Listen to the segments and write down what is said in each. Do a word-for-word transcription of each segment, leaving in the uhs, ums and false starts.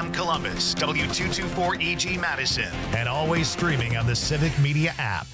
M Columbus, W two twenty-four E G Madison, and always streaming on the Civic Media app.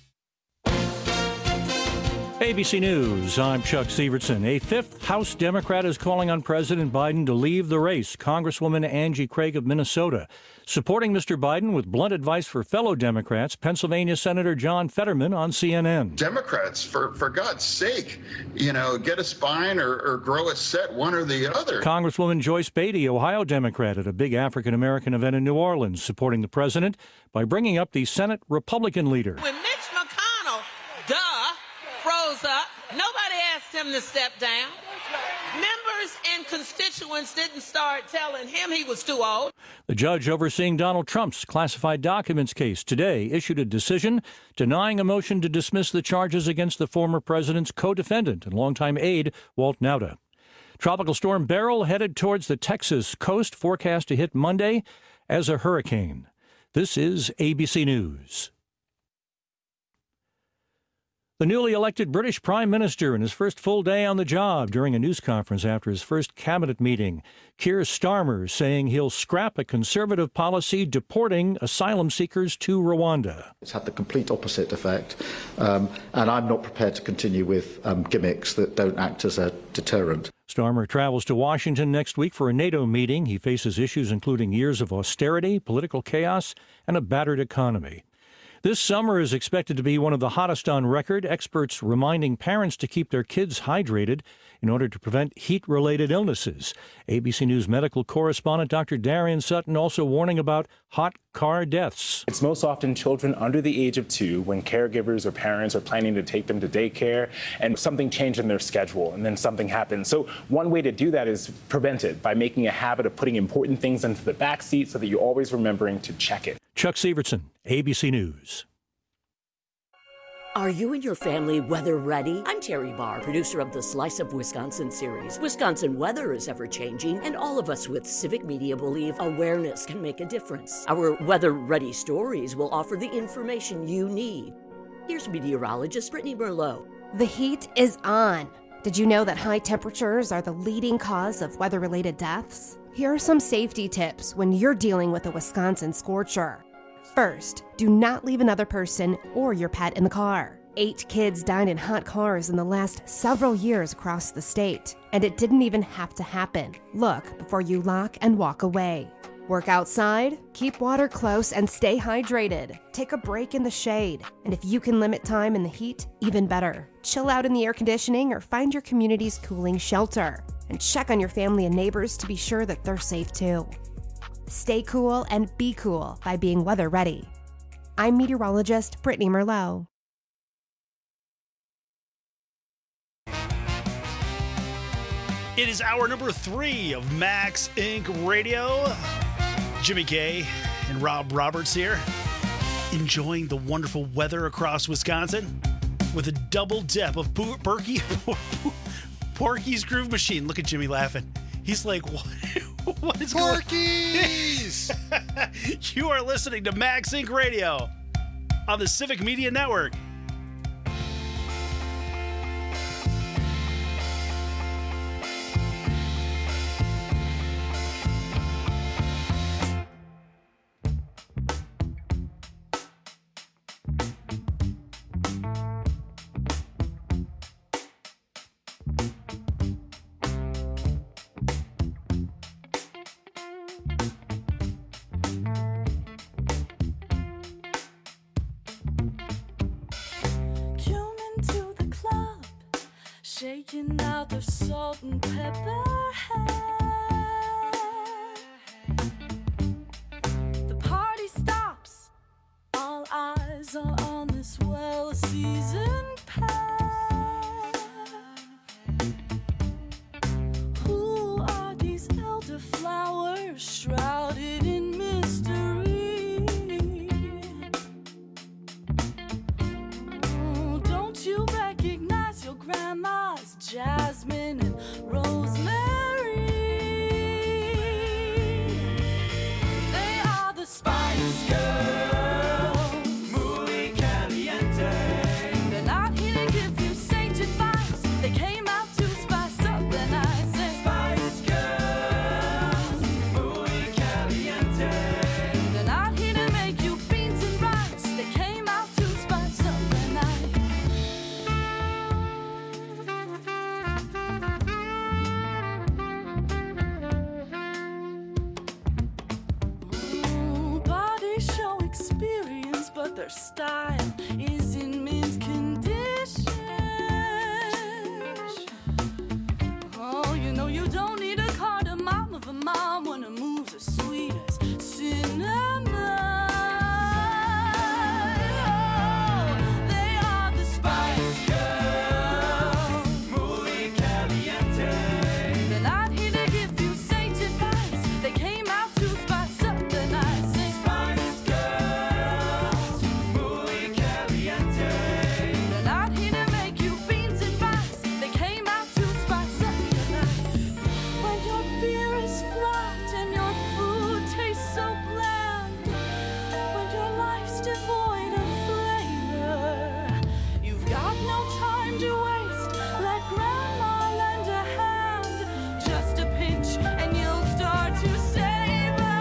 A B C News, I'm Chuck Severson. A fifth House Democrat is calling on President Biden to leave the race. Congresswoman Angie Craig of Minnesota. Supporting Mister Biden with blunt advice for fellow Democrats, Pennsylvania Senator John Fetterman on C N N. Democrats, for, for God's sake, you know, get a spine or, or grow a set, one or the other. Congresswoman Joyce Beatty, Ohio Democrat, at a big African-American event in New Orleans, supporting the president by bringing up the Senate Republican leader. When Mitch McConnell, duh, froze up, nobody asked him to step down. Members and constituents didn't start telling him he was too old. The judge overseeing Donald Trump's classified documents case today issued a decision denying a motion to dismiss the charges against the former president's co-defendant and longtime aide, Walt Nauta. Tropical storm Beryl headed towards the Texas coast, forecast to hit Monday as a hurricane. This is A B C News. The newly elected British Prime Minister in his first full day on the job during a news conference after his first cabinet meeting. Keir Starmer saying he'll scrap a conservative policy deporting asylum seekers to Rwanda. It's had the complete opposite effect, um, and I'm not prepared to continue with um, gimmicks that don't act as a deterrent. Starmer travels to Washington next week for a NATO meeting. He faces issues including years of austerity, political chaos, and a battered economy. This summer is expected to be one of the hottest on record, experts reminding parents to keep their kids hydrated in order to prevent heat-related illnesses. A B C News medical correspondent Doctor Darian Sutton also warning about hot car deaths. It's most often children under the age of two when caregivers or parents are planning to take them to daycare and something changed in their schedule and then something happens. So one way to do that is prevent it by making a habit of putting important things into the back seat so that you're always remembering to check it. Chuck Severson, A B C News. Are you and your family weather ready? I'm Terry Barr, producer of the Slice of Wisconsin series. Wisconsin weather is ever-changing, and all of us with Civic Media believe awareness can make a difference. Our weather-ready stories will offer the information you need. Here's meteorologist Brittany Merlot. The heat is on. Did you know that high temperatures are the leading cause of weather-related deaths? Here are some safety tips when you're dealing with a Wisconsin scorcher. First, do not leave another person or your pet in the car. Eight kids died in hot cars in the last several years across the state, and it didn't even have to happen. Look before you lock and walk away. Work outside, keep water close, and stay hydrated. Take a break in the shade, and if you can limit time in the heat, even better. Chill out in the air conditioning or find your community's cooling shelter, and check on your family and neighbors to be sure that they're safe too. Stay cool and be cool by being weather ready. I'm meteorologist Brittany Merlot. It is hour number three of Max Incorporated. Radio. Jimmy K and Rob Roberts here, enjoying the wonderful weather across Wisconsin with a double dip of Porky, Porky's Groove Machine. Look at Jimmy laughing. He's like, what? What is Porkies! going You are listening to Max Inc Radio on the Civic Media Network. Shaking out the salt and pepper hair. The party stops. All eyes are on this well-seasoned pair. Who are these elderflowers shrouded in mystery? Oh, don't you recognize your grandma's jasmine and rosemary? They are the Spice Girls, muy caliente. They're not here to give you sage advice. They came out to spice up the night. Say Spice Girls, muy caliente. their style is in mint condition. Oh, you know you don't need a cardamom of a mom when her moves as sweet as cinnamon. Oh, they are the Spice Girls, muy caliente. They're not here to give you sage advice. They came out to spice up the night. Sing Spice Girls, muy caliente. They're not here to make you beans and rice. They came out to spice up the night. When your beer is flat and your food tastes so bland, when your life's devoid of flavor, you've got no time to waste. Let grandma lend a hand, just a pinch and you'll start to savor.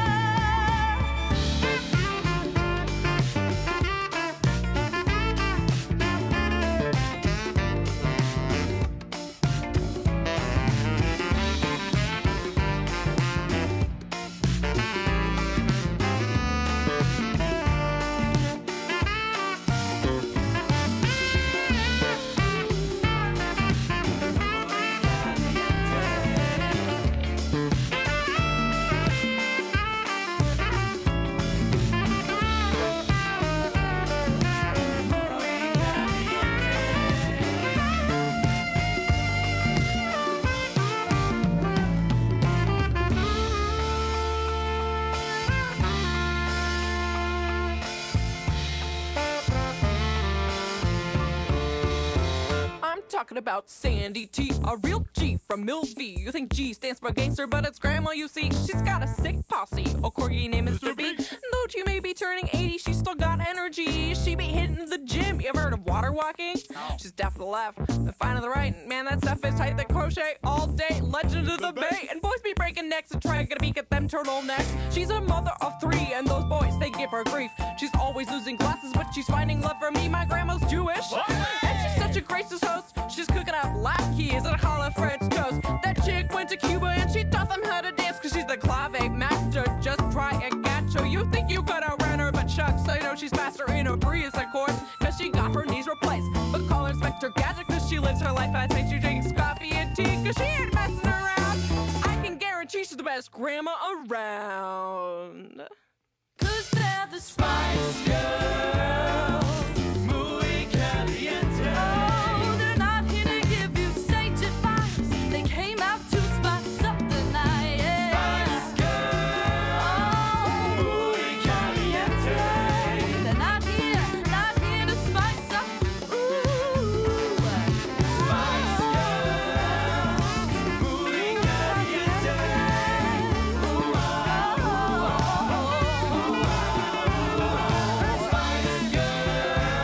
I'm talking about Sandy T, a real G from Mills V. You think G stands for gangster, but it's grandma, you see. She's got a sick posse, a corgi named Mister B. Though she may be turning eighty, she's still got energy. She be hitting the gym. You ever heard of water walking? She's deaf to the left and fine to the right. Man, that stuff is tight. They crochet all day. Legend of the Bay. And boys be breaking necks and trying to beak at them turtlenecks. She's a mother of three, and those boys, they give her grief. She's always losing glasses, but she's finding love for me. My grandma's Jewish. And she's such a gracious host. She's cooking up latkes and hollow French toast. That chick went to Cuba and she taught them how to dance, cause she's the clave master. Just try a gacho. You think you could outrun her, but shucks, I know she's faster in a breeze, of course, cause she got her knees replaced. But call her Inspector Gadget, cause she lives her life as think she drinks coffee and tea, cause she ain't messing around. I can guarantee she's the best grandma around. Cause they're the Spice Girls, muy caliente. Oh, they're not here to give you sage advice. They came out to spice up the night. Spice Girls, muy caliente. They're not here, not here to spice up. Ooh, Spice Girls, muy caliente. Ooh, oh, oh, oh, oh. Spice Girls.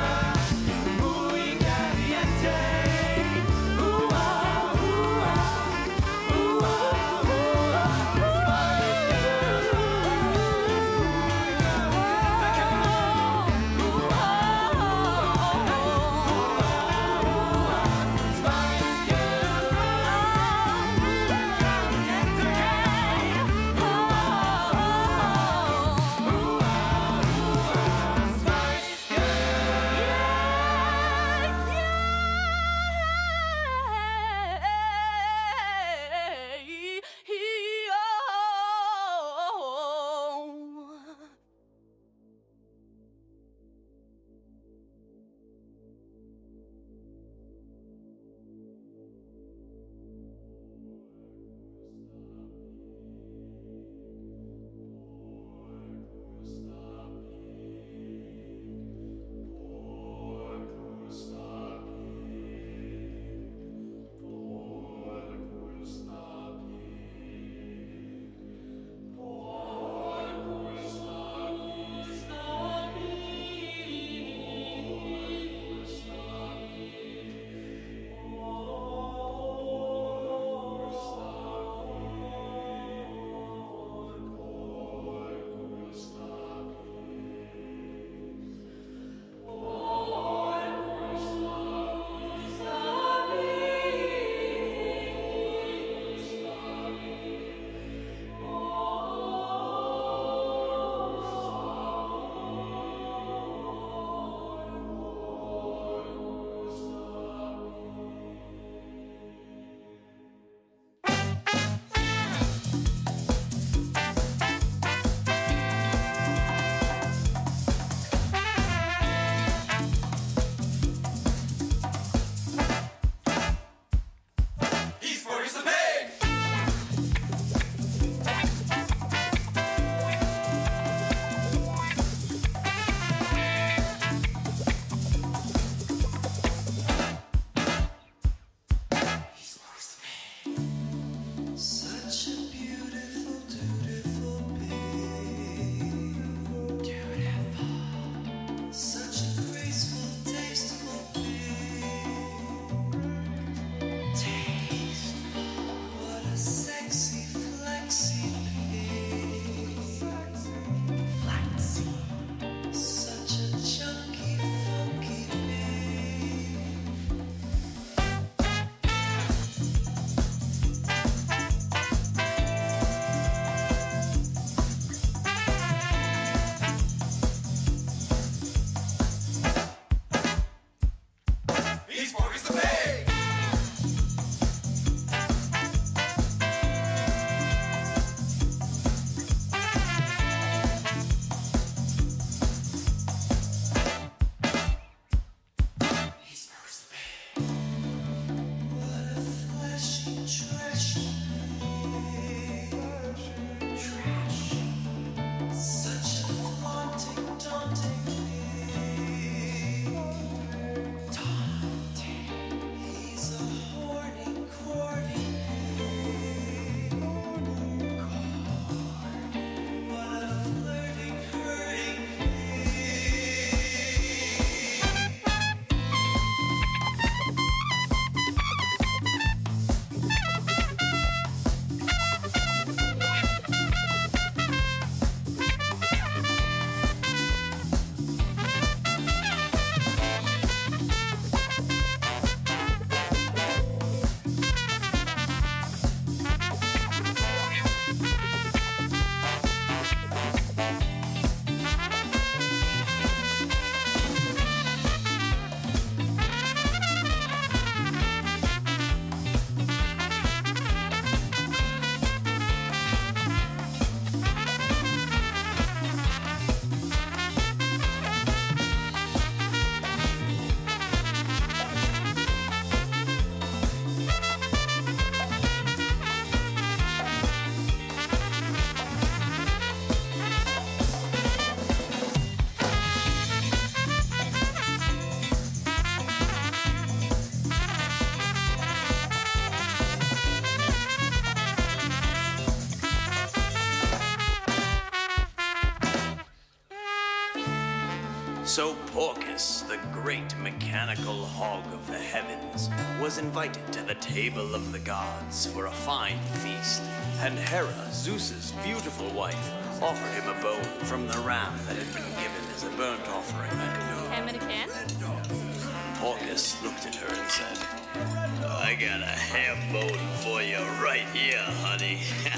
So Porcus, the great mechanical hog of the heavens, was invited to the table of the gods for a fine feast, and Hera, Zeus's beautiful wife, offered him a bone from the ram that had been given as a burnt offering at noon. Ham in a can? Porcus looked at her and said, I got a ham bone for you right here, honey.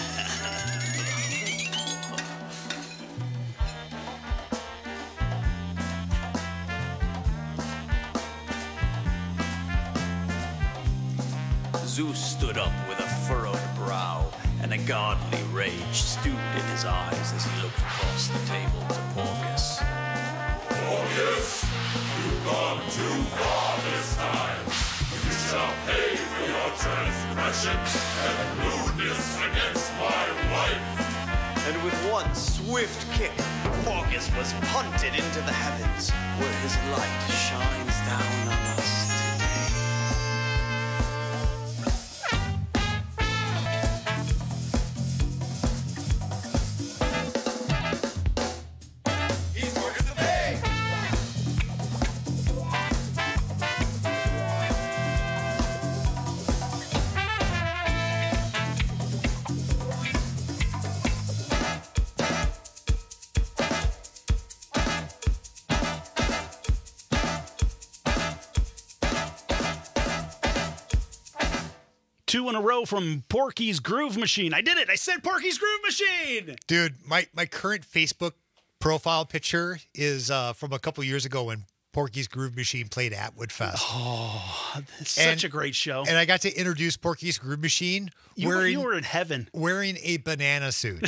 Zeus stood up with a furrowed brow, and a godly rage stewed in his eyes as he looked across the table to Porcus. Porcus, you've gone too far this time. You shall pay for your transgression and rudeness against my wife. And with one swift kick, Porcus was punted into the heavens, where his light shines down on us today. Two in a row from Porky's Groove Machine. I did it. I said Porky's Groove Machine. Dude, my, my current Facebook profile picture is uh, from a couple years ago when Porky's Groove Machine played Atwood Fest. Oh, it's such And- a great show. And I got to introduce Porky's Groove Machine You were- wearing, you were in heaven. Wearing a banana suit.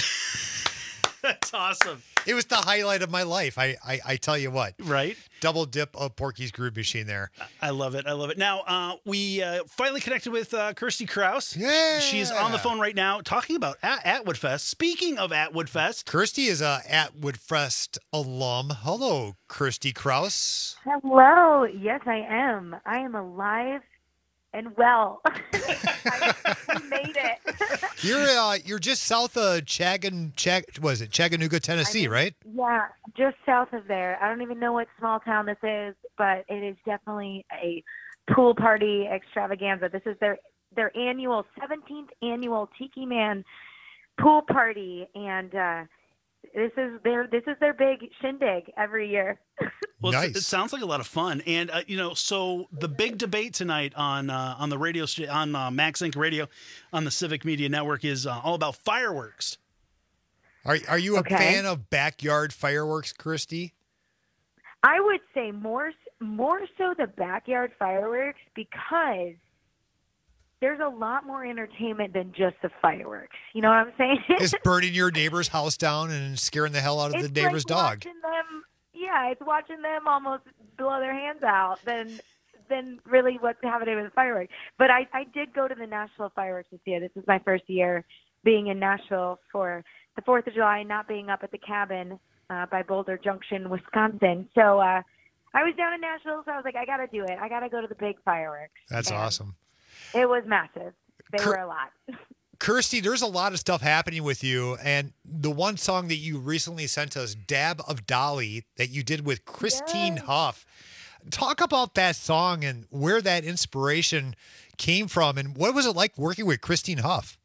That's awesome. It was the highlight of my life. I, I, I tell you what. Right? Double dip of Porky's Groove Machine there. I love it. I love it. Now, uh, we uh, finally connected with uh, Kirsty Kraus. Yeah. She's on the phone right now talking about At- Atwood Fest. Speaking of Atwood Fest. Kirsty is a Atwood Fest alum. Hello, Kirsty Kraus. Hello. Yes, I am. I am alive and well. I, we made it. You're uh, you're just south of Chagin, Chag, was it Chattanooga, Tennessee, right? Yeah, just south of there. I don't even know what small town this is, but it is definitely a pool party extravaganza. This is their their annual seventeenth annual Tiki Man pool party, and uh, this is their this is their big shindig every year. Well, it's- it sounds like a lot of fun, and uh, you know, so the big debate tonight on uh, on the radio st- on uh, Max Inc Radio on the Civic Media Network is uh, all about fireworks. Are are you a Okay. fan of backyard fireworks, Kirsty? I would say more more so the backyard fireworks, because there's a lot more entertainment than just the fireworks. You know what I'm saying? Is burning your neighbor's house down and scaring the hell out of the It's neighbor's like dog. watching them, yeah, it's watching them almost blow their hands out than than really what's happening with the fireworks. But I, I did go to the Nashville fireworks this year. This is my first year being in Nashville for the fourth of July, not being up at the cabin uh, by Boulder Junction, Wisconsin. So uh, I was down in Nashville, so I was like, I got to do it. I got to go to the big fireworks. That's And awesome. It was massive. They Cur- were a lot. Kirsty, there's a lot of stuff happening with you, and the one song that you recently sent us, Dab of Dolly, that you did with Christine Huff. Talk about that song and where that inspiration came from, and what was it like working with Christine Huff?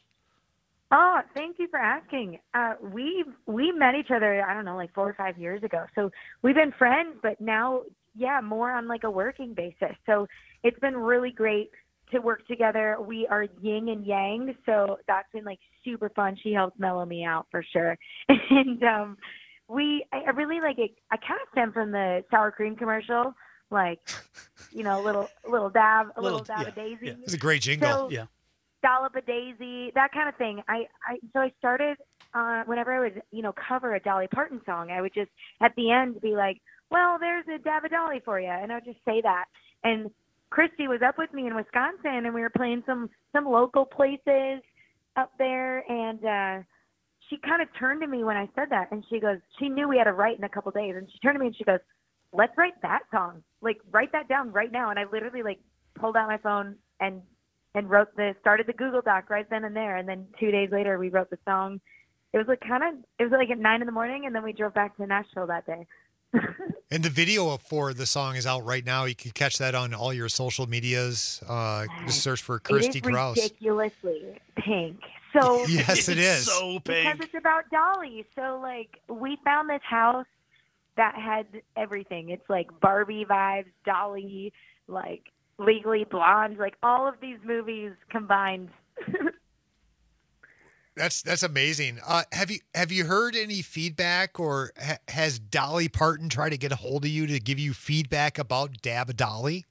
Oh, thank you for asking. Uh, we we met each other, I don't know, like four or five years ago. So we've been friends, but now, yeah, more on like a working basis. So it's been really great to work together. We are yin and yang, so that's been like super fun. She helps mellow me out for sure. And um, we, I I really like it. I kind of stem from the sour cream commercial, like, you know, a little little dab, a little, Little- dab yeah, of daisy. yeah. It's a great jingle. So, Yeah. Dollop a daisy, that kind of thing. I, I so I started uh, whenever I would, you know, cover a Dolly Parton song, I would just at the end be like, well, there's a dab of Dolly for you, and I would just say that. And Christy was up with me in Wisconsin, and we were playing some some local places up there, and uh, she kind of turned to me when I said that, and she goes, she knew we had to write in a couple days, and she turned to me and she goes, let's write that song, like write that down right now. And I literally like pulled out my phone and and wrote the started the Google Doc right then and there, and then two days later we wrote the song. It was like kind of it was like at nine in the morning, and then we drove back to Nashville that day. And the video for the song is out right now. You can catch that on all your social medias. Uh, just search for Kirsty It is Krause. ridiculously pink. So Yes, it is. So because pink. it's about Dolly. So like we found this house that had everything. It's like Barbie vibes, Dolly, like Legally Blonde, like all of these movies combined. That's that's amazing. Uh, have you have you heard any feedback, or ha- has Dolly Parton tried to get a hold of you to give you feedback about Dab Dolly?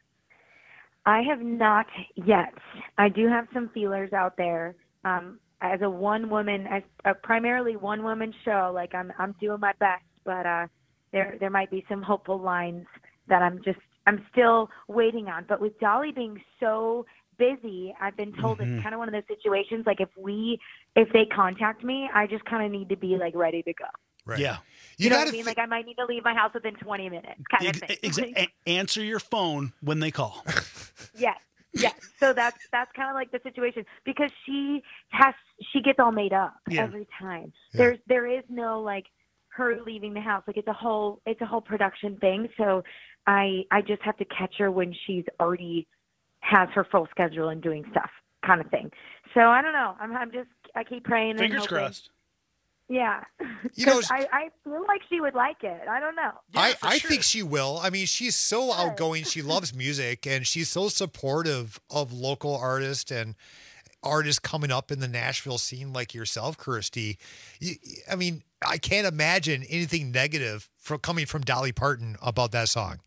I have not yet. I do have some feelers out there. Um, as a one woman, as a primarily one woman show, like I'm I'm doing my best, but uh, there there might be some hopeful lines that I'm just I'm still waiting on. But with Dolly being so busy, I've been told Mhm. it's kind of one of those situations. Like if we if they contact me, I just kind of need to be like ready to go. Right. Yeah. You, You know gotta what I mean? thi- Like I might need to leave my house within twenty minutes, kind Ex- of thing. ex- a- answer your phone when they call. Yes, yes. So that's that's kind of like the situation because she has she gets all made up Yeah. every time. Yeah. There's there is no like her leaving the house. Like it's a whole it's a whole production thing. So I I just have to catch her when she's already has her full schedule and doing stuff, kind of thing. So I don't know. I'm I'm just I keep praying and Fingers hoping. crossed. Yeah, You know, because I I feel like she would like it. I don't know. I, for I sure. think she will. I mean, she's so outgoing. She loves music, and she's so supportive of local artists and artists coming up in the Nashville scene like yourself, Kirsty. You, I mean, I can't imagine anything negative from coming from Dolly Parton about that song.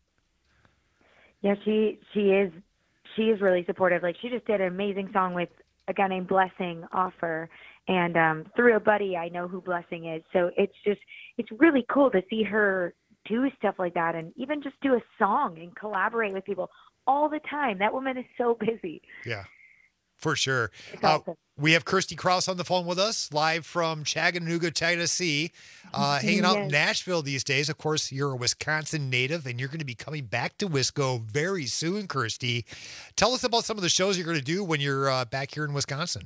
Yeah, she she is she is really supportive. Like she just did an amazing song with a guy named Blessing Offer, and um, through a buddy I know who Blessing is. So it's just it's really cool to see her do stuff like that, and even just do a song and collaborate with people all the time. That woman is so busy. Yeah, for sure. It's Uh, awesome. we have Kirsty Krause on the phone with us, live from Chattanooga, Tennessee, uh, hanging out in Yes. Nashville these days. Of course, you're a Wisconsin native, and you're going to be coming back to Wisco very soon, Kirsty. Tell us about some of the shows you're going to do when you're uh, back here in Wisconsin.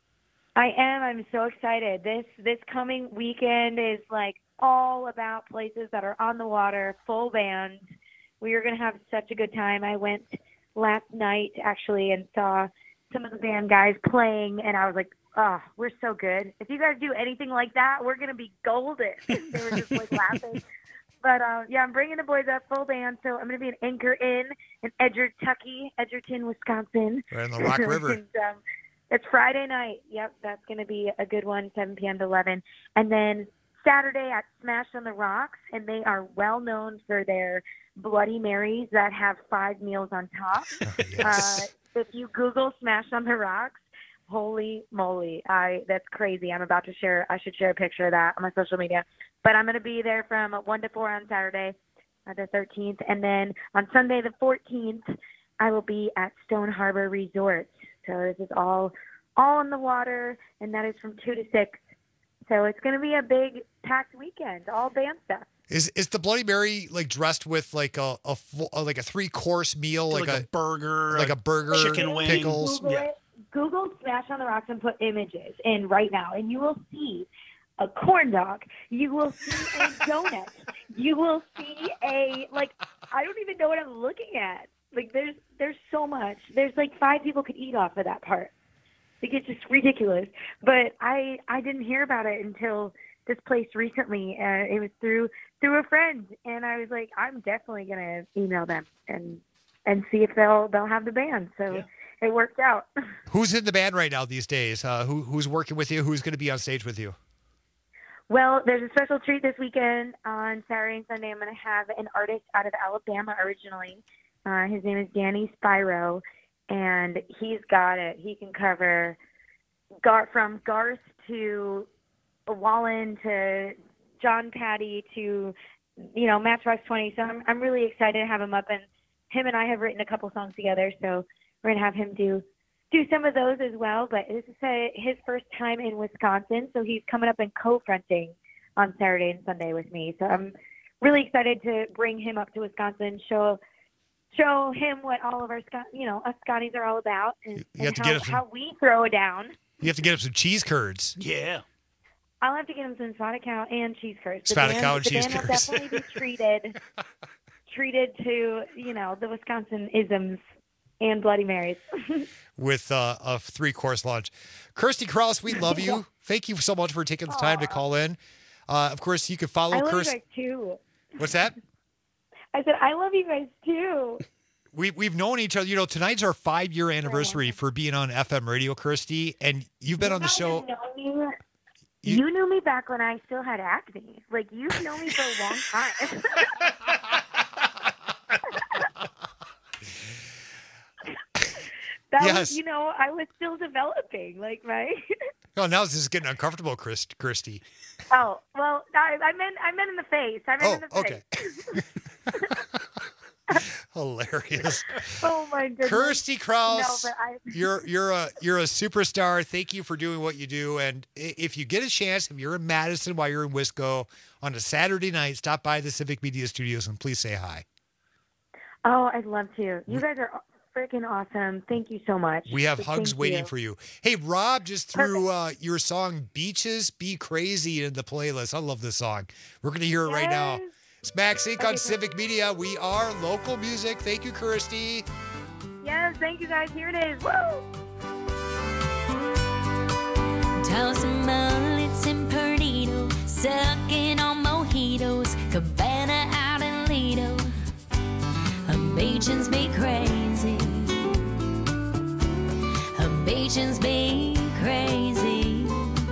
I am. I'm so excited. This this coming weekend is like all about places that are on the water, full band. We are going to have such a good time. I went last night actually and saw some of the band guys playing, and I was like, oh, we're so good. If you guys do anything like that, we're going to be golden. They were just like laughing. But uh, yeah, I'm bringing the boys up full band, so I'm going to be an Anchor Inn in Edgertucky, Edgerton, Wisconsin. Right on the Rock River. And, um, it's Friday night. Yep, that's going to be a good one, seven p.m. to eleven. And then Saturday at Smash on the Rocks, and they are well known for their Bloody Marys that have five meals on top. Yes. Uh, if you Google Smash on the Rocks, holy moly, I that's crazy. I'm about to share. I should share a picture of that on my social media. But I'm going to be there from one to four on Saturday, uh, the thirteenth, and then on Sunday the fourteenth, I will be at Stone Harbor Resort. So this is all all on the water, and that is from two to six. So it's going to be a big packed weekend, all band stuff. Is is the Bloody Mary like dressed with like a, a full, uh, like a three course meal, Like, like, a, burger, like a burger, chicken wing. pickles? Google Yeah. it. Google Smash on the Rocks and put images in right now, and you will see a corn dog. You will see a donut. You will see a like. I don't even know what I'm looking at. Like there's there's so much. There's like five people could eat off of that part. Like it's just ridiculous. But I I didn't hear about it until this place recently. Uh, it was through through a friend, and I was like, I'm definitely gonna email them and and see if they'll they'll have the band. So Yeah. it worked out. Who's in the band right now these days? Uh, who who's working with you? Who's going to be on stage with you? Well, there's a special treat this weekend on Saturday and Sunday. I'm going to have an artist out of Alabama originally. Uh, his name is Danny Spyro, and he's got it. He can cover Gar- from Garth to Wallen to John Patty to, you know, Matchbox twenty. So I'm I'm really excited to have him up, and him and I have written a couple songs together. So we're gonna have him do do some of those as well. But this is uh his first time in Wisconsin, so he's coming up and co-fronting on Saturday and Sunday with me. So I'm really excited to bring him up to Wisconsin, show show him what all of our Scot, you know, us Scotties are all about, and, You have and to how, get us some- how we throw it down. You have to get him some cheese curds. Yeah. I'll have to get him some spotted cow and cheese curds. The Spotted band- cow and the cheese band will curds. definitely be treated, treated to, you know, the Wisconsin isms and Bloody Marys. with uh, a three-course lunch. Kirsty Kraus, we love you. Thank you so much for taking the time to call in. Uh, of course, you can follow I love Kirsty. you guys too. What's that? I said I love you guys too. We, we've known each other. You know, tonight's our five-year anniversary for being on F M radio, Kirsty, and you've been on the show. You, know me, you knew me back when I still had acne. Like, you've known me for a long time. That Yes. was, you know, I was still developing, like, right? Oh, now this is getting uncomfortable, Chris, Kirsty. Oh, well, I, I meant I meant in the face. I meant Oh, in the face. okay. Hilarious. Oh my goodness. Kirsty Kraus, No, but I, you're you're a you're a superstar. Thank you for doing what you do. And i- if you get a chance, if you're in Madison while you're in Wisco on a Saturday night, stop by the Civic Media Studios and please say hi. oh, I'd love to. You guys are freaking awesome. Thank you so much. We have So hugs thank waiting you. for you. Hey, Rob just threw uh, your song "Beaches Be Crazy" in the playlist. I love this song. We're gonna hear it right now. It's Max Inc on Civic Media. We are local music. Thank you, Kirsty. Yes, thank you guys. Here it is. Woo! Tossing mullets and Perdido, sucking on mojitos, Cabana out in Lido. Beaches be crazy. Beaches be crazy.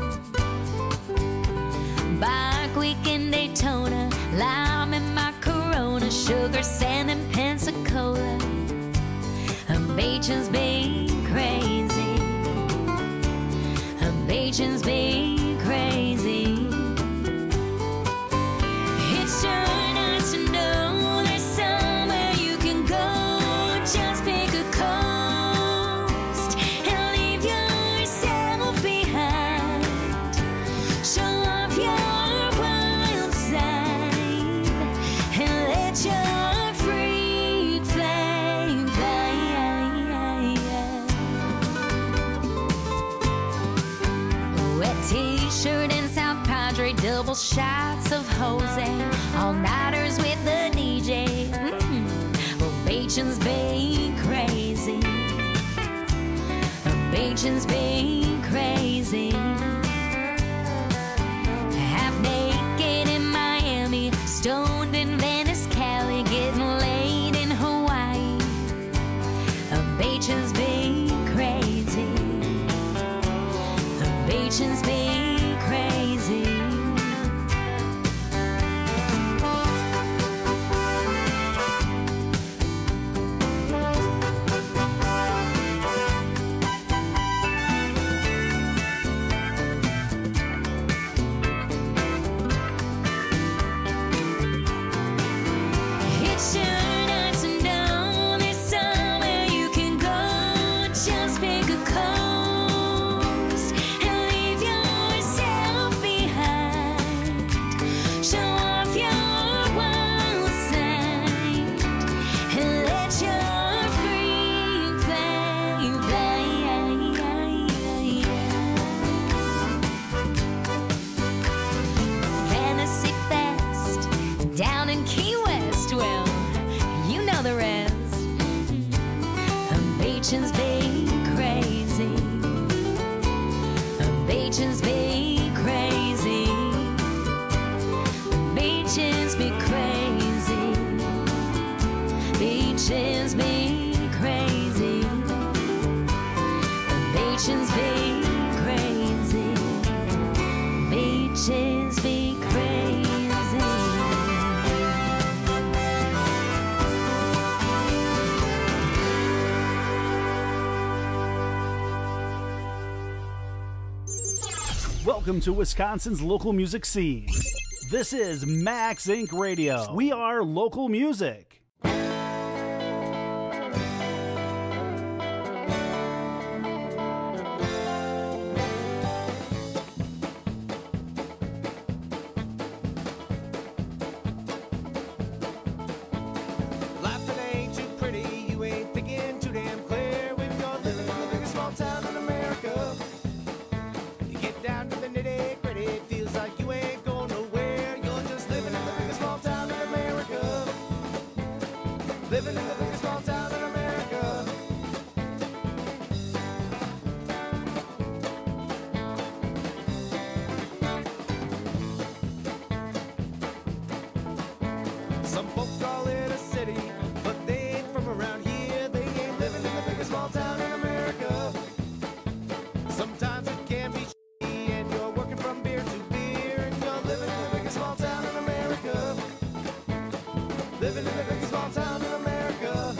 Bike week in Daytona, lime in my Corona, sugar, sand, and Pensacola. Beaches be crazy. Beaches be crazy. It's sure nice to know there's somewhere you can go. Just pick a coast and leave yourself behind. Show off your wild side and let your freak flame fly. Wet t-shirt and South Padre, double shots of Jose, all-nighters with the D J. Mm. Well, Beachin's be crazy. Beachin's be crazy. Half naked in Miami, stoned in Venice, Cali, getting laid in Hawaii. Beachin's be crazy. Beachin's be crazy. It's sure nice to know there's somewhere you can go. Just pick a coast and leave yourself behind. Show off your wild side and let your freak flame fly. Fantasy Fest down in Key West. Well, you know the rest. Beachin's be crazy. Beachin's be crazy. Beaches be crazy. Beaches be crazy. Beaches be crazy. Beaches be crazy. Welcome to Wisconsin's local music scene. This is Max Incorporated. Radio. We are local music. Life that ain't too pretty, you ain't thinking too damn clear. When you're living in the biggest small town in America, you get down to the nitty gritty, feel you ain't going nowhere. You're just living in the biggest small town in America. Living in the biggest small town in America. Some folks call it a city, but they ain't from around here. They ain't living in the biggest small town in America. Sometimes it can be shitty, and you're working from beer to beer, and you're living in the biggest small town in America. Living in the biggest small town in America.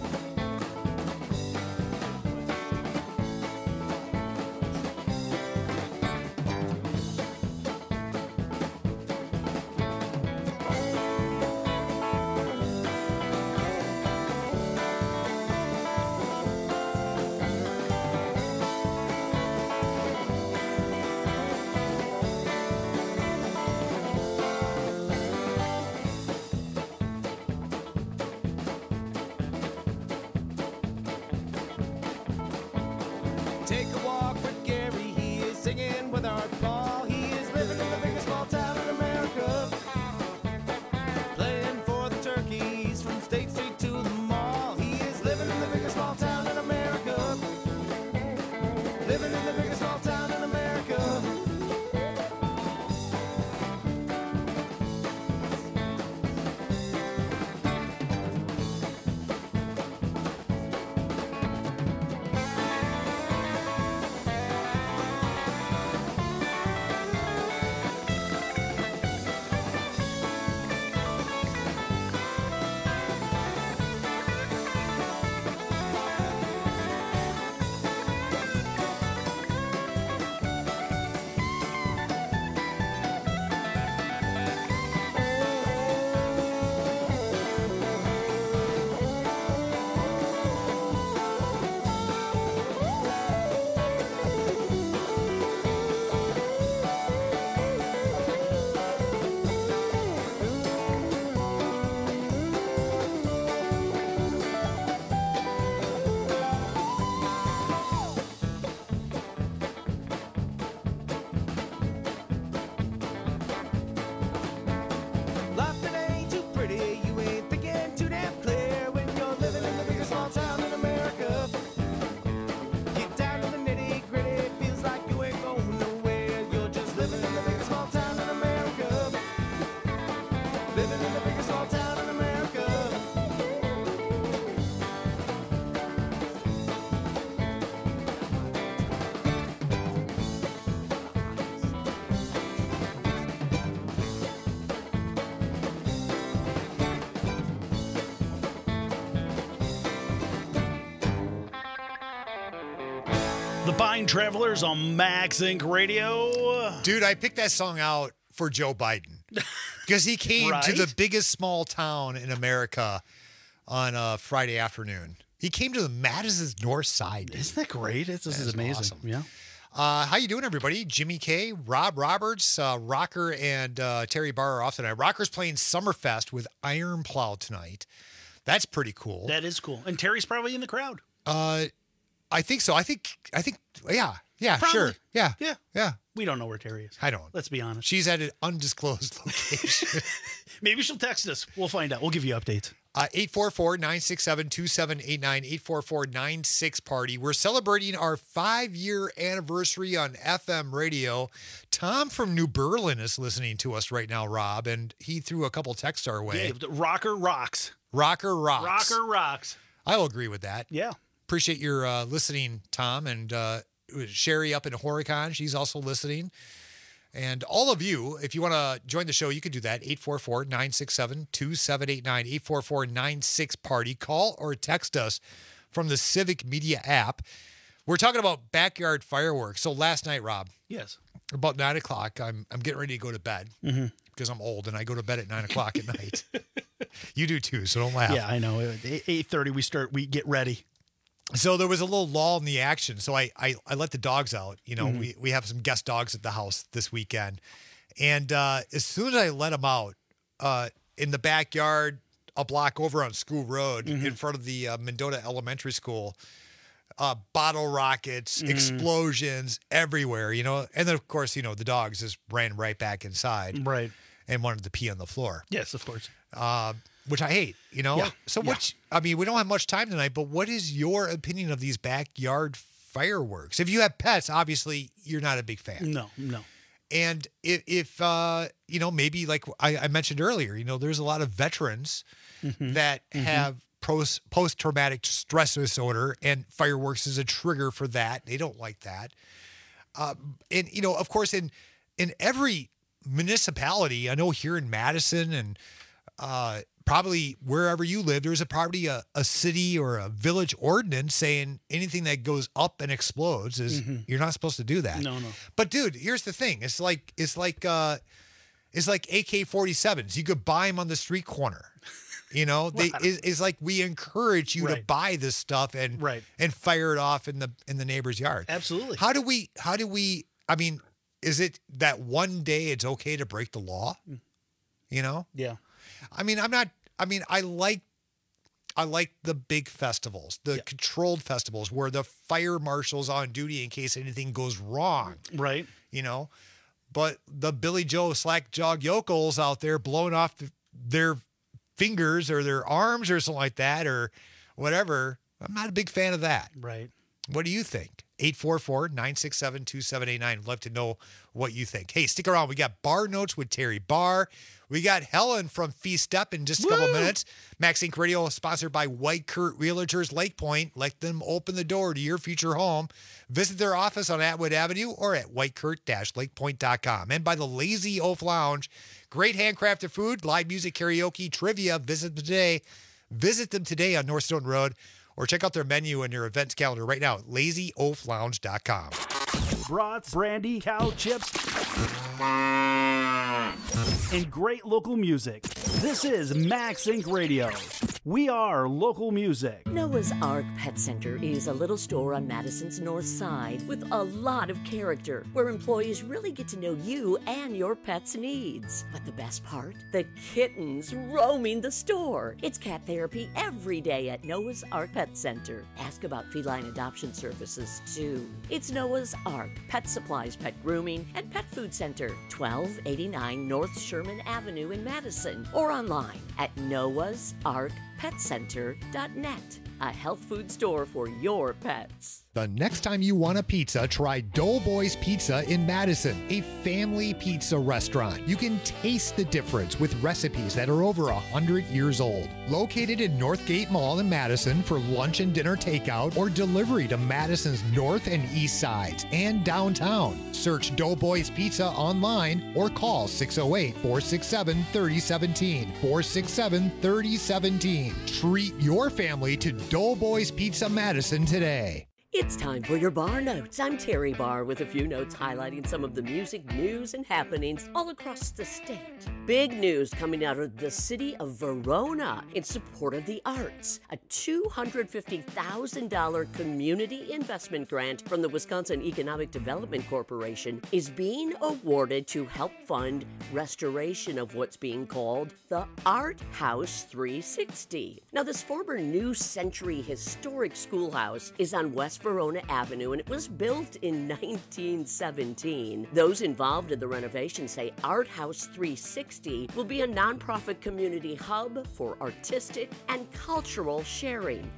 Take a walk with Gary, he is singing with Art Paul. He is living in the biggest small town in America. Playing for the turkeys from State Street to the mall. He is living in the biggest small town in America. Living in the biggest small town in America. Life that ain't too pretty, you ain't thinking too damn clear when you're living in the biggest small town in America. Get down to the nitty gritty, feels like you ain't going nowhere. You're just living in the biggest small town in America. Living in the biggest small town in America. The Pine Travelers on Max Inc Radio. Dude, I picked that song out for Joe Biden because he came Right? to the biggest small town in America on a Friday afternoon. He came to the Madison's North Side. dude. Isn't that great? It's, this That is amazing. awesome. Yeah. Uh, how you doing, everybody? Jimmy K, Rob Roberts, uh, Rocker, and uh, Terry Barr are off tonight. Rocker's playing Summerfest with Iron Plow tonight. That's pretty cool. That is cool. And Terry's probably in the crowd. Uh, I think so. I think. I think. Yeah. Yeah. Probably. Sure. Yeah. Yeah. Yeah. We don't know where Terry is. I don't. Let's be honest. She's at an undisclosed location. Maybe she'll text us. We'll find out. We'll give you updates. Uh, eight four four, nine six seven, two seven eight nine, eight four four, nine six party. We're celebrating our five-year anniversary on F M radio. Tom from New Berlin is listening to us right now, Rob, and he threw a couple texts our way. Yeah, the Rocker rocks. Rocker rocks. Rocker rocks. I'll agree with that. Yeah. Appreciate your uh, listening, Tom, and uh, Sherry up in Horicon. She's also listening. And all of you, if you want to join the show, you can do that. eight four four, nine six seven, two seven eight nine, eight four four, nine six party. Call or text us from the Civic Media app. We're talking about backyard fireworks. So last night, Rob. Yes. About nine o'clock, I'm I'm getting ready to go to bed Mhm. because I'm old and I go to bed at nine o'clock at night. You do too, so don't laugh. Yeah, I know. eight thirty, we start, we get ready. So there was a little lull in the action. So I I, I let the dogs out. You know, Mhm. we, we have some guest dogs at the house this weekend. And uh, as soon as I let them out uh, in the backyard, a block over on School Road Mm-hmm. in front of the uh, Mendota Elementary School, uh, bottle rockets, Mhm. explosions everywhere, you know. And then, of course, you know, the dogs just ran right back inside. Right. And wanted to pee on the floor. Yes, of course. Uh, which I hate, you know. Yeah, So yeah. what? I mean, we don't have much time tonight, but what is your opinion of these backyard fireworks? If you have pets, obviously you're not a big fan. No, no. And if, if uh, you know, maybe like I, I mentioned earlier, you know, there's a lot of veterans Mhm. that Mhm. have pros, post-traumatic stress disorder, and fireworks is a trigger for that. They don't like that. Uh, and, you know, of course, in in every municipality, I know here in Madison and uh, probably wherever you live, there's a probably a, a city or a village ordinance saying anything that goes up and explodes is Mhm. you're not supposed to do that. No, no. But dude, here's the thing. It's like it's like uh it's like A K forty-sevens. You could buy them on the street corner. You know, they Well, it's, it's like we encourage you to Right. buy this stuff and Right. and fire it off in the in the neighbor's yard. Absolutely. How do we how do we I mean, is it that one day it's okay to break the law? You know? Yeah. I mean, I'm not I mean, I like I like the big festivals, the controlled festivals where the fire marshal's on duty in case anything goes wrong. Right. You know? But the Billy Joe slack jog yokels out there blowing off th- their fingers or their arms or something like that or whatever, I'm not a big fan of that. Right. What do you think? eight four four, nine six seven, two seven eight nine. I'd love to know what you think. Hey, stick around. We got Bar Notes with Terry Barr. We got Helen from Feast Step in just a couple minutes. Max Inc Radio sponsored by White Kurt Realtors Lake Point. Let them open the door to your future home. Visit their office on Atwood Avenue or at white kurt dash lake point dot com. And by the Lazy Oaf Lounge. Great handcrafted food, live music, karaoke, trivia. Visit them today. Visit them today on North Stone Road. Or check out their menu and their events calendar right now at lazy oaf lounge dot com. Brats, brandy, cow chips, and great local music. This is Max Inc Radio. We are local music. Noah's Ark Pet Center is a little store on Madison's north side with a lot of character, where employees really get to know you and your pet's needs. But the best part? The kittens roaming the store. It's cat therapy every day at Noah's Ark Pet Center. Ask about feline adoption services, too. It's Noah's Ark Pet Supplies, Pet Grooming, and Pet Food Center, twelve eighty-nine North Sherman Avenue in Madison, or online at noahs ark pet center dot net. A health food store for your pets. The next time you want a pizza, try Doughboys Pizza in Madison, a family pizza restaurant. You can taste the difference with recipes that are over one hundred years old. Located in Northgate Mall in Madison for lunch and dinner takeout or delivery to Madison's north and east sides and downtown. Search Doughboys Pizza online or call six oh eight, four six seven, three oh one seven, four six seven, three oh one seven. Treat your family to Doughboys Pizza Madison today. It's time for your Bar Notes. I'm Terry Barr with a few notes highlighting some of the music news and happenings all across the state. Big news coming out of the city of Verona in support of the arts. A two hundred fifty thousand dollars community investment grant from the Wisconsin Economic Development Corporation is being awarded to help fund restoration of what's being called the Art House three sixty. Now, this former New Century historic schoolhouse is on West Verona Avenue, and it was built in nineteen seventeen. Those involved in the renovation say Art House three sixty will be a nonprofit community hub for artistic and cultural sharing.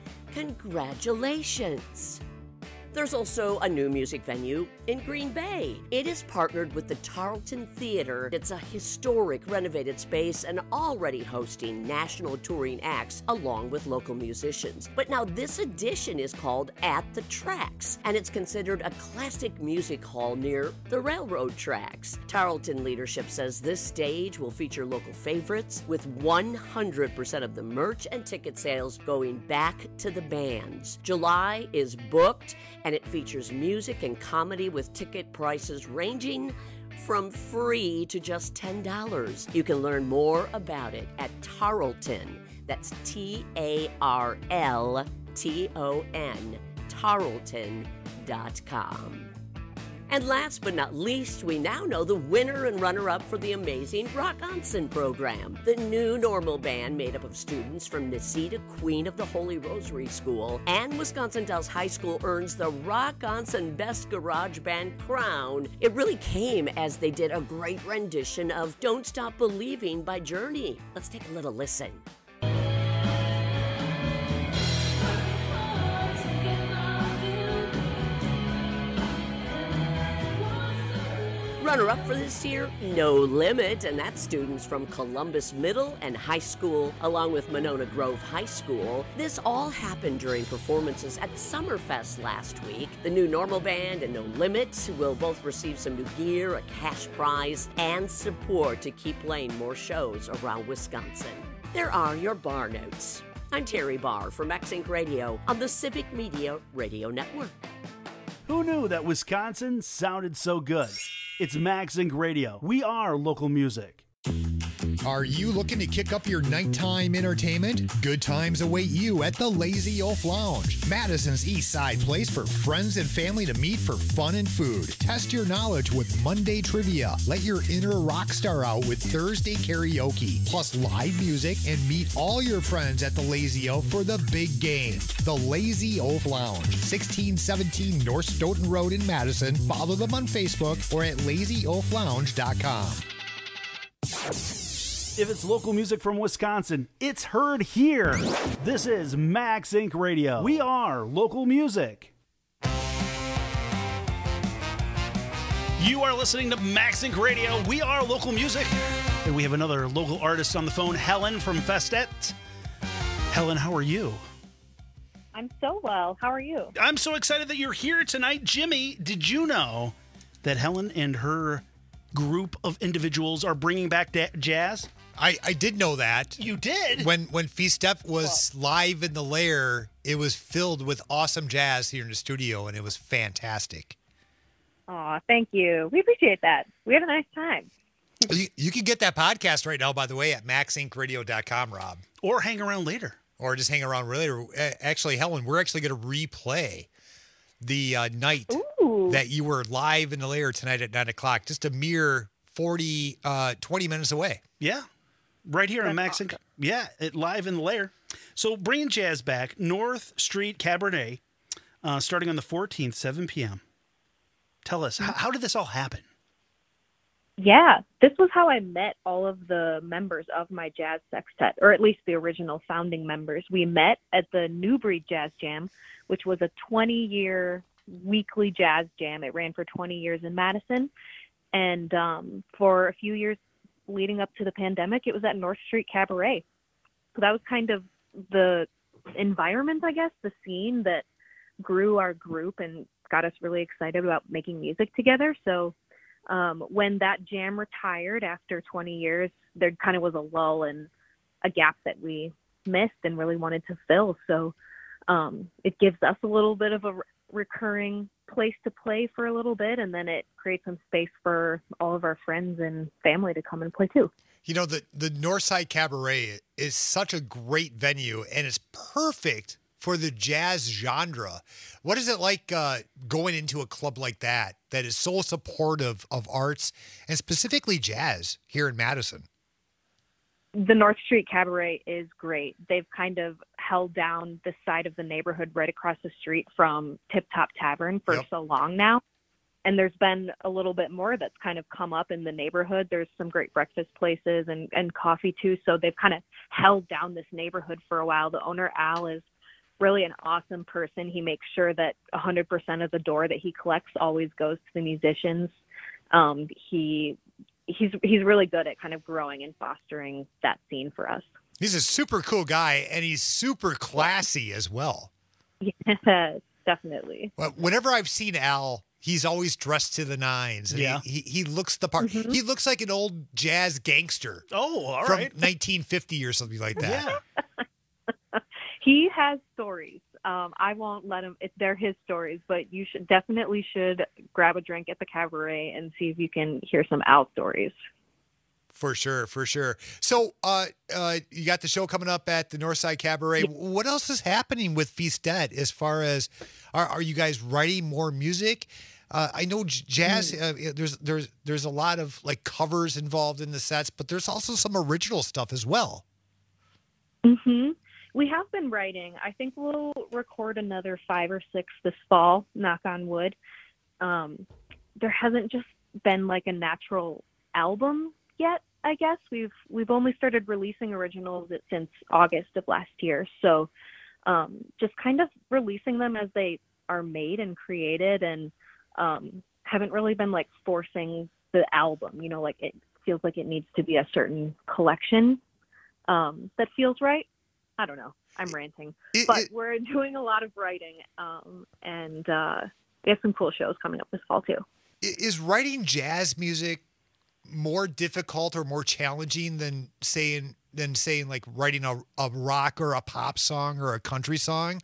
Congratulations! There's also a new music venue in Green Bay. It is partnered with the Tarleton Theater. It's a historic renovated space and already hosting national touring acts along with local musicians. But now this edition is called At the Tracks, and it's considered a classic music hall near the railroad tracks. Tarleton leadership says this stage will feature local favorites with one hundred percent of the merch and ticket sales going back to the bands. July is booked, and it features music and comedy with ticket prices ranging from free to just ten dollars. You can learn more about it at Tarleton. That's T A R L T O N, tarleton dot com. And last but not least, we now know the winner and runner-up for the amazing Rockonson program. The new normal band made up of students from Nisita Queen of the Holy Rosary School and Wisconsin Dells High School earns the Rockonson Best Garage Band crown. It really came as they did a great rendition of Don't Stop Believing by Journey. Let's take a little listen. Runner-up for this year, No Limit, and that's students from Columbus Middle and High School, along with Monona Grove High School. This all happened during performances at Summerfest last week. The new Normal Band and No Limit will both receive some new gear, a cash prize, and support to keep playing more shows around Wisconsin. There are your bar notes. I'm Terry Barr from Max Inc Radio on the Civic Media Radio Network. Who knew that Wisconsin sounded so good? It's Max Inc Radio. We are local music. Are you looking to kick up your nighttime entertainment? Good times await you at the Lazy Oaf Lounge, Madison's East Side place for friends and family to meet for fun and food. Test your knowledge with Monday trivia. Let your inner rock star out with Thursday karaoke, plus live music, and meet all your friends at the Lazy Oaf for the big game. The Lazy Oaf Lounge, sixteen seventeen North Stoughton Road in Madison. Follow them on Facebook or at lazy oaf lounge dot com. If it's local music from Wisconsin, it's heard here. This is Max Inc Radio. We are local music. You are listening to Max Inc Radio. We are local music. And we have another local artist on the phone, Helen from Festet. Helen, how are you? I'm so well. How are you? I'm so excited that you're here tonight. Jimmy, did you know that Helen and her group of individuals are bringing back da- jazz? I, I did know that. You did? When when Feastep was live in the lair, it was filled with awesome jazz here in the studio, and it was fantastic. Aw, thank you. We appreciate that. We had a nice time. You, you can get that podcast right now, by the way, at max inc radio dot com, Rob. Or hang around later. Or just hang around later. Actually, Helen, we're actually going to replay the uh, night Ooh. that you were live in the lair tonight at nine o'clock, just a mere forty, uh, twenty minutes away. Yeah. Right here on Max Inc. Yeah, it live in the lair. So bringing jazz back, North Street Cabaret, uh, starting on the fourteenth, seven p.m. Tell us, how, how did this all happen? Yeah, this was how I met all of the members of my jazz sextet, or at least the original founding members. We met at the Newbury Jazz Jam, which was a twenty-year weekly jazz jam. It ran for twenty years in Madison. And um, for a few years leading up to the pandemic, it was at North Street Cabaret. So that was kind of the environment, I guess, the scene that grew our group and got us really excited about making music together. So um, when that jam retired after twenty years, there kind of was a lull and a gap that we missed and really wanted to fill. So um, it gives us a little bit of a re- recurring place to play for a little bit, and then it creates some space for all of our friends and family to come and play too. You know, the, the Northside Cabaret is such a great venue, and it's perfect for the jazz genre. What is it like uh, going into a club like that, that is so supportive of arts, and specifically jazz here in Madison? The North Street Cabaret is great. They've kind of held down the side of the neighborhood right across the street from Tip Top Tavern for Yep. so long now. And there's been a little bit more that's kind of come up in the neighborhood. There's some great breakfast places and, and coffee too. So they've kind of held down this neighborhood for a while. The owner, Al, is really an awesome person. He makes sure that one hundred percent of the door that he collects always goes to the musicians. Um, he he's he's really good at kind of growing and fostering that scene for us. He's a super cool guy, and he's super classy as well. Yes, definitely. Well, whenever I've seen Al, he's always dressed to the nines. And Yeah. He, he, he looks the part. Mm-hmm. He looks like an old jazz gangster Oh, all from right. nineteen fifty or something like that. Yeah. He has stories. Um, I won't let him. It, they're his stories, but you should definitely should grab a drink at the cabaret and see if you can hear some Al stories. For sure, for sure. So uh, uh, you got the show coming up at the Northside Cabaret. What else is happening with Feastet as far as, are, are you guys writing more music? Uh, I know j- jazz. Mm. Uh, there's there's there's a lot of like covers involved in the sets, but there's also some original stuff as well. hmm We have been writing. I think we'll record another five or six this fall, knock on wood. Um, there hasn't just been like a natural album yet, I guess. We've we've only started releasing originals since August of last year. So um, just kind of releasing them as they are made and created, and um, haven't really been like forcing the album, you know, like it feels like it needs to be a certain collection um, that feels right. I don't know. I'm ranting, It- but it- we're doing a lot of writing, um, and uh, we have some cool shows coming up this fall too. I- Is writing jazz music more difficult or more challenging than saying than saying like writing a, a rock or a pop song or a country song?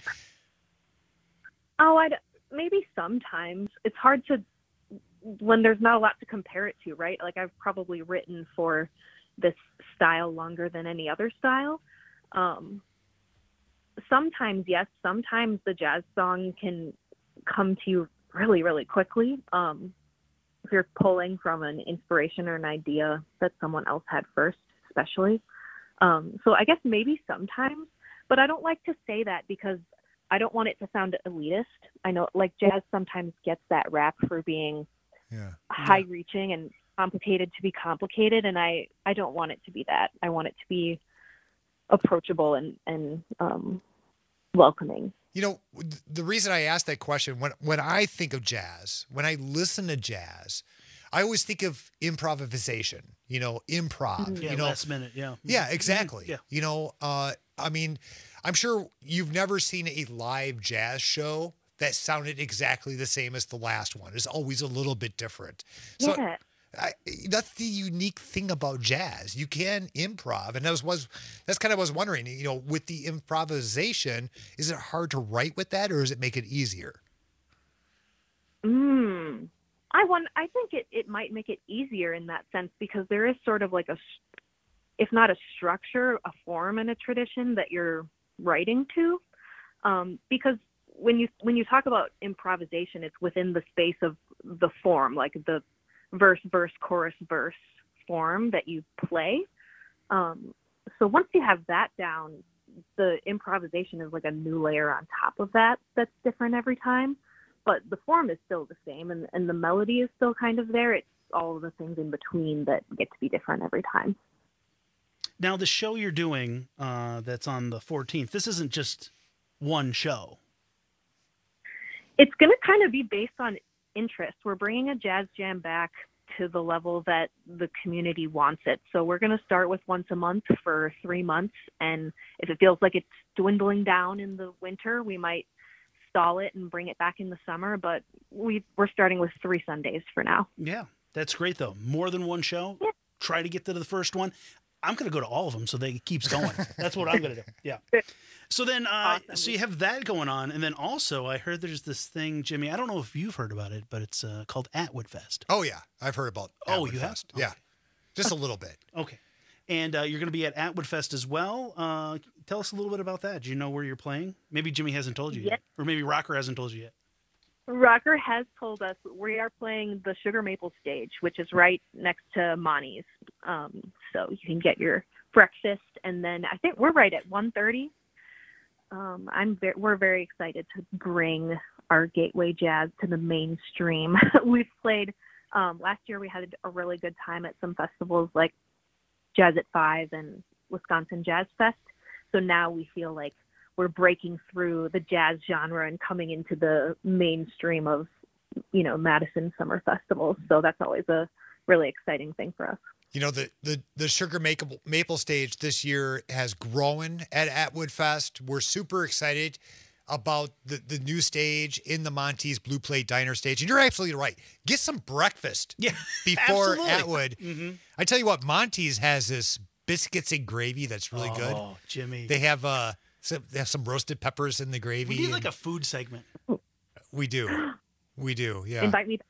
Oh, I'd maybe sometimes it's hard to when there's not a lot to compare it to, right? Like I've probably written for this style longer than any other style. Um, sometimes, yes, sometimes the jazz song can come to you really, really quickly. Um, if you're pulling from an inspiration or an idea that someone else had first, especially. Um, so I guess maybe sometimes, but I don't like to say that because I don't want it to sound elitist. I know like jazz sometimes gets that rap for being yeah. high reaching and complicated to be complicated. And I, I don't want it to be that. I want it to be approachable and, and um, welcoming. You know, the reason I asked that question, when when I think of jazz, when I listen to jazz, I always think of improvisation, you know, improv. Yeah, you know, last minute, yeah. Yeah, exactly. Yeah. You know, uh, I mean, I'm sure you've never seen a live jazz show that sounded exactly the same as the last one. It's always a little bit different. So Yeah. I, that's the unique thing about jazz. You can improv, and that was, was that's kind of what I was wondering. You know, with the improvisation, is it hard to write with that, or does it make it easier? Mm. I want. I think it, it might make it easier in that sense because there is sort of like a, s- if not a structure, a form and a tradition that you're writing to. Um, because when you when you talk about improvisation, it's within the space of the form, like the verse, verse, chorus, verse form that you play. Um, so once you have that down, the improvisation is like a new layer on top of that that's different every time. But the form is still the same, and, and the melody is still kind of there. It's all of the things in between that get to be different every time. Now, the show you're doing uh, that's on the fourteenth, this isn't just one show. It's going to kind of be based on interest. We're bringing a jazz jam back to the level that the community wants it. So we're going to start with once a month for three months. And if it feels like it's dwindling down in the winter, we might stall it and bring it back in the summer. But we, we're starting with three Sundays for now. Yeah, that's great, though. More than one show. Yeah. Try to get to the first one. I'm going to go to all of them so they it keeps going. That's what I'm going to do. Yeah. So then, uh, Awesome. so you have that going on. And then also, I heard there's this thing, Jimmy, I don't know if you've heard about it, but it's uh, called Atwood Fest. Oh yeah, I've heard about. Oh, Atwood you have? Fest. Yeah, just a little bit. Okay. And uh, you're going to be at Atwood Fest as well. Uh, tell us a little bit about that. Do you know where you're playing? Maybe Jimmy hasn't told you Yes. yet. Or maybe Rocker hasn't told you yet. Rocker has told us we are playing the Sugar Maple stage, which is right next to Monty's. Um, so you can get your breakfast, and then I think we're right at one thirty. Um, I'm ve- we're very excited to bring our gateway jazz to the mainstream. We've played um, last year. We had a really good time at some festivals like Jazz at Five and Wisconsin Jazz Fest. So now we feel like we're breaking through the jazz genre and coming into the mainstream of, you know, Madison summer festivals. So that's always a really exciting thing for us. You know, the the the Sugar Maple Maple stage this year has grown at Atwood Fest. We're super excited about the, the new stage in the Monty's Blue Plate Diner stage. And you're absolutely right. Get some breakfast yeah, before absolutely. Atwood. Mm-hmm. I tell you what, Monty's has this biscuits and gravy that's really oh, good. Oh, Jimmy. They have uh some, they have some roasted peppers in the gravy. We need and- like a food segment. We do. We do, yeah. Invite me.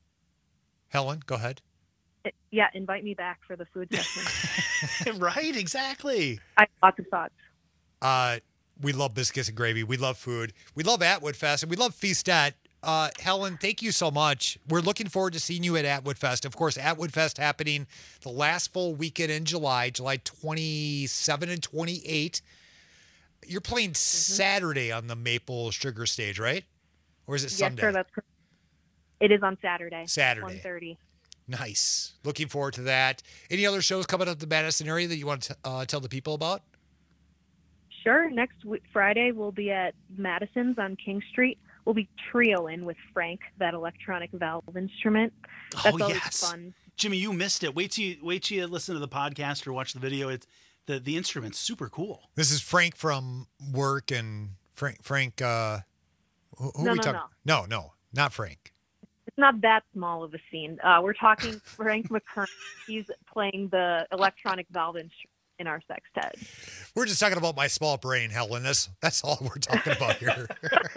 Helen, go ahead. Yeah, invite me back for the food session. Right, exactly. I have lots of thoughts. Uh, we love biscuits and gravy. We love food. We love Atwood Fest, and we love Feastette. Uh, Helen, thank you so much. We're looking forward to seeing you at Atwood Fest. Of course, Atwood Fest happening the last full weekend in July, July twenty-seventh and twenty-eighth. You're playing mm-hmm. Saturday on the Maple Sugar stage, right? Or is it yes, Sunday? Yes, sir. That's correct. It is on Saturday. Saturday. one thirty. Nice. Looking forward to that. Any other shows coming up the Madison area that you want to uh, tell the people about? Sure. Next w- Friday, we'll be at Madison's on King Street. We'll be trioing with Frank, that electronic valve instrument. That's oh, always yes. fun. Jimmy, you missed it. Wait till you, wait till you listen to the podcast or watch the video. It's the, the instrument's super cool. This is Frank from work and Frank, Frank, uh, who, who No, are we no, talking? No, no, not Frank. It's not that small of a scene. Uh, we're talking Frank McKern. He's playing the electronic valve instrument in our sextet. We're just talking about my small brain, Helen. That's, that's all we're talking about here.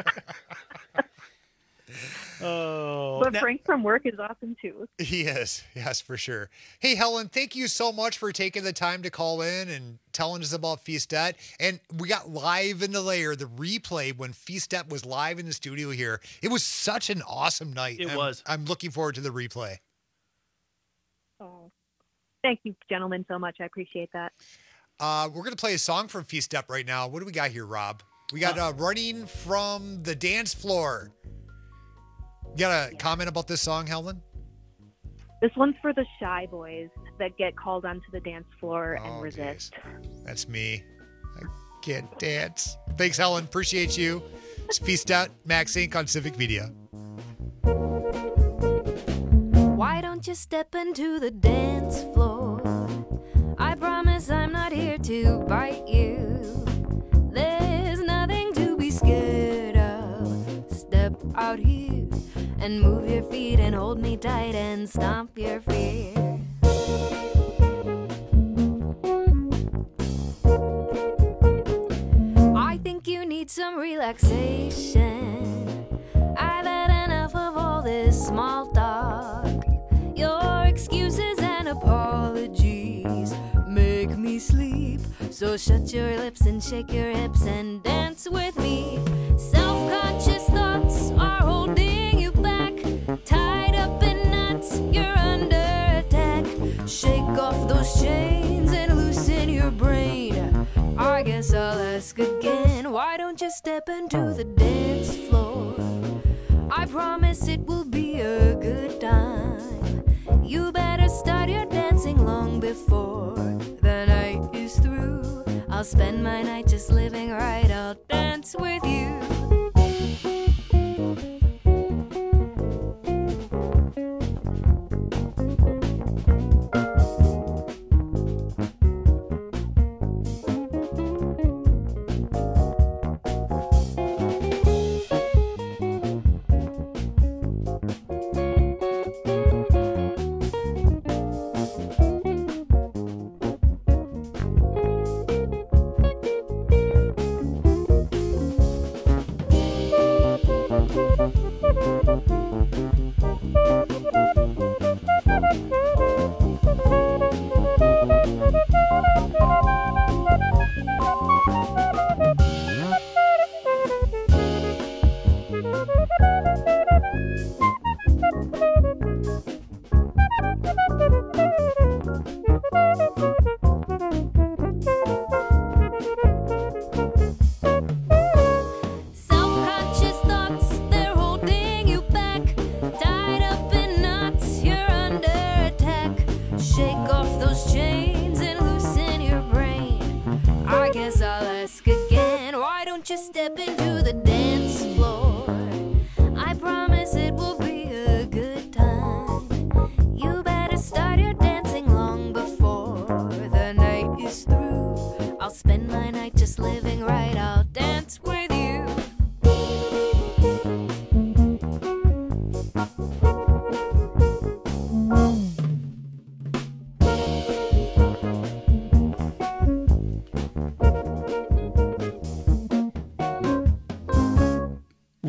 Oh, but now, Frank from work is awesome too. He is, yes, for sure. Hey, Helen, thank you so much for taking the time to call in and telling us about Feastet. And we got live in the layer, the replay when Feastet was live in the studio here. It was such an awesome night. It I'm, was. I'm looking forward to the replay. Oh, thank you, gentlemen, so much. I appreciate that. Uh, we're going to play a song from Feastet right now. What do we got here, Rob? We got uh, Running from the Dance Floor. You got a comment about this song, Helen? This one's for the shy boys that get called onto the dance floor oh, and resist. Geez. That's me. I can't dance. Thanks, Helen. Appreciate you. It's Feastet, Max Incorporated on Civic Media. Why don't you step into the dance floor? I promise I'm not here to bite you. There's nothing to be scared of. Step out here and move your feet and hold me tight and stomp your fear. I think you need some relaxation. I've had enough of all this small talk. Your excuses and apologies make me sleep. So shut your lips and shake your hips and dance with me. Self-conscious thoughts are holding you back. Tied up in knots, you're under attack. Shake off those chains and loosen your brain. I guess I'll ask again. Why don't you step into the dance floor? I promise it will be a good time. You better start your dancing long before the night is through. I'll spend my night just living right. I'll dance with you.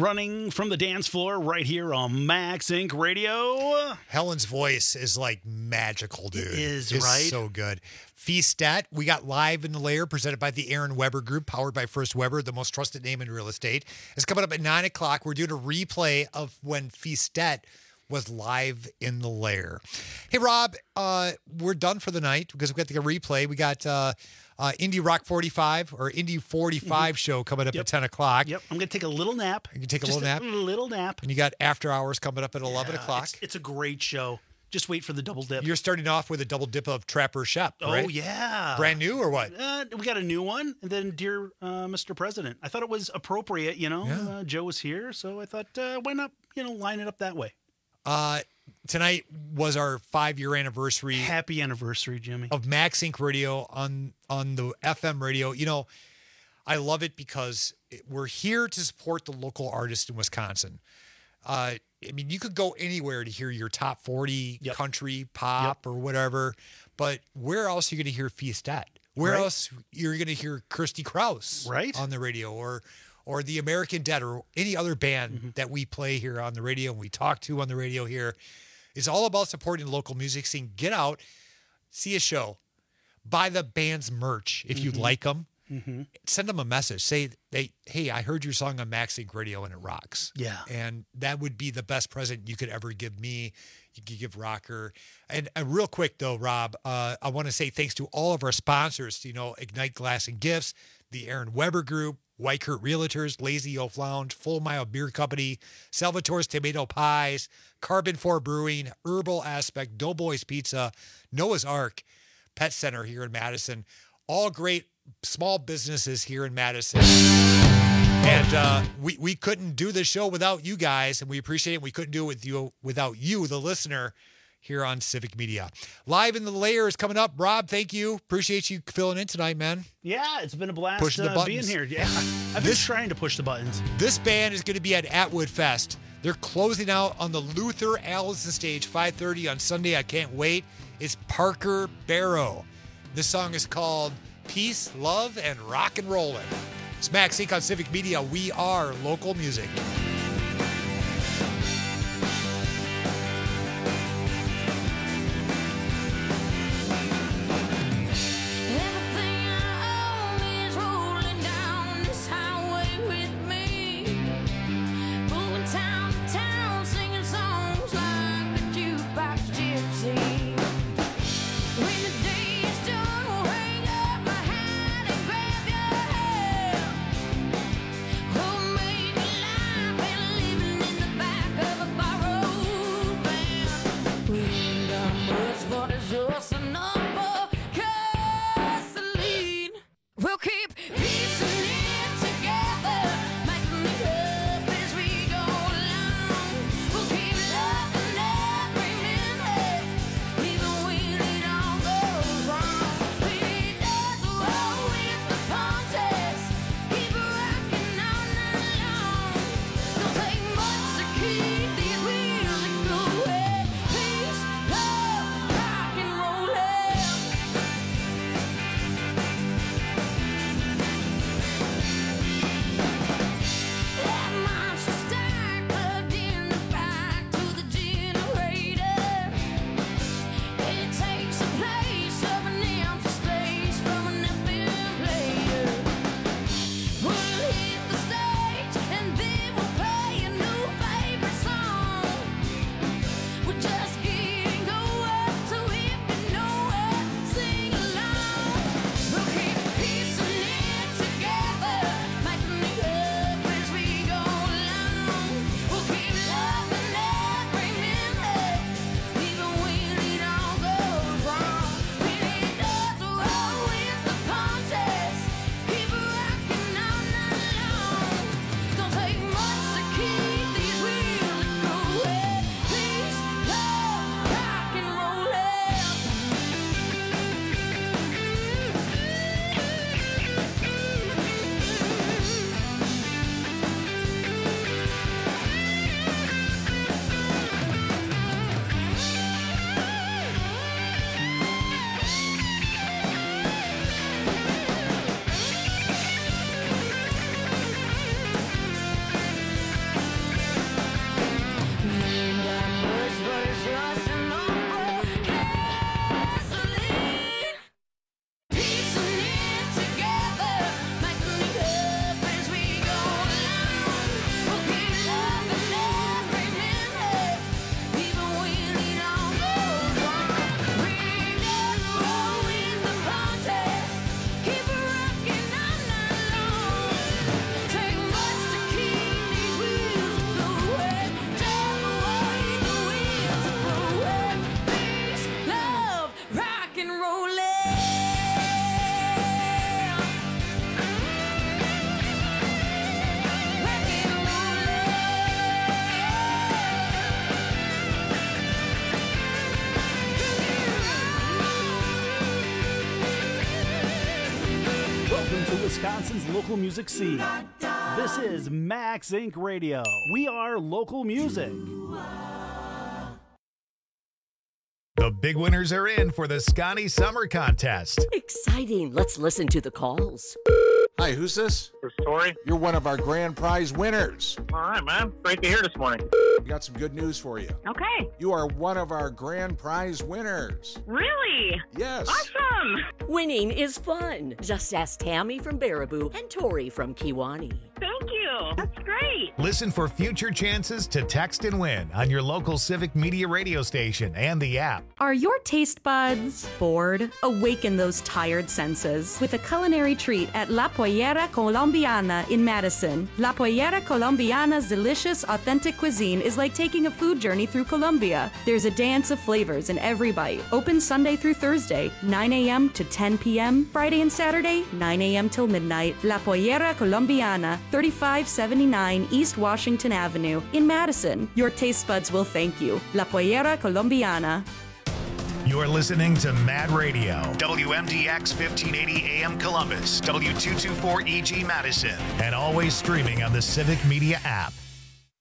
running from the dance floor right here on Max Inc Radio. Helen's voice is like magical, dude. It is, it's right? so good. Feastet, we got Live in the Lair, presented by the Aaron Weber Group, powered by First Weber, the most trusted name in real estate. It's coming up at nine o'clock. We're doing a replay of when Feastet was live in the Lair. Hey, Rob, uh, we're done for the night because we've got the replay. We got uh, uh, Indie Rock forty-five or Indie forty-five Mhm. show coming up Yep. at ten o'clock. Yep, I'm going to take a little nap. You can take a Just little nap. A little nap. And you got After Hours coming up at eleven Yeah, o'clock. It's, it's a great show. Just wait for the double dip. You're starting off with a double dip of Trapper Shep, Oh, right? yeah. Brand new or what? Uh, we got a new one, and then Dear uh, Mister President. I thought it was appropriate, you know. Yeah. Uh, Joe was here, so I thought, uh, why not, you know, line it up that way. Uh, tonight was our five-year anniversary. Happy anniversary, Jimmy. Of Max Inc Radio on on the F M radio. You know, I love it because it- we're here to support the local artists in Wisconsin. Uh, I mean, you could go anywhere to hear your top forty country, pop, or whatever, but where else are you going to hear Feastet? Where Right. else you're going to hear Kirsty Krause Right. on the radio, or or the American Dead, or any other band Mm-hmm. that we play here on the radio and we talk to on the radio here? It's all about supporting the local music scene. Get out, see a show, buy the band's merch if you Mhm. like them. Mm-hmm. Send them a message. Say, they, hey, I heard your song on Max Inc Radio and it rocks. Yeah. And that would be the best present you could ever give me. You could give Rocker. And, and real quick, though, Rob, uh, I want to say thanks to all of our sponsors, you know, Ignite Glass and Gifts, the Aaron Weber Group, White Kurt Realtors, Lazy Oaf Lounge, Full Mile Beer Company, Salvatore's Tomato Pies, Carbon four Brewing, Herbal Aspect, Doughboys Pizza, Noah's Ark, Pet Center here in Madison. All great small businesses here in Madison. And uh, we, we couldn't do this show without you guys, and we appreciate it. We couldn't do it with you without you, the listener, here on Civic Media. Live in the Lair is coming up. Rob, thank you. Appreciate you filling in tonight, man. Yeah, it's been a blast Pushing the uh, being buttons. here. Yeah, I've been trying to push the buttons. This band is going to be at Atwood Fest. They're closing out on the Luther Allison stage, five thirty on Sunday. I can't wait. It's Parker Barrow. This song is called Peace, Love, and Rock and Rollin'. It's Max Inc on Civic Media. We are local music. Everything I own is rolling down this highway with me. Moving town to town, singing songs like a jukebox gypsy. When the day is done, we'll hang up my hat and grab your hand. Oh, maybe life to Wisconsin's local music scene. This is Max Incorporated. Radio. We are local music. The big winners are in for the Scotty Summer Contest. Exciting. Let's listen to the calls. Hi, who's this? This is Tori. You're one of our grand prize winners. All right, man. Great to hear this morning. We got some good news for you. Okay. You are one of our grand prize winners. Really? Yes. Awesome. Winning is fun. Just ask Tammy from Baraboo and Tori from Kiwani. Thank you. That's great. Listen for future chances to text and win on your local Civic Media radio station and the app. Are your taste buds bored? Awaken those tired senses with a culinary treat at La Pollera Colombiana in Madison. La Pollera Colombiana's delicious, authentic cuisine is like taking a food journey through Colombia. There's a dance of flavors in every bite. Open Sunday through Thursday, nine a.m. to ten p.m. Friday and Saturday, nine a.m. till midnight. La Pollera Colombiana, thirty-five seventy-nine East Washington Avenue in Madison. Your taste buds will thank you. La Pollera Colombiana. You're listening to Mad Radio, W M D X fifteen eighty A M Columbus, W two twenty-four E G Madison, and always streaming on the Civic Media app.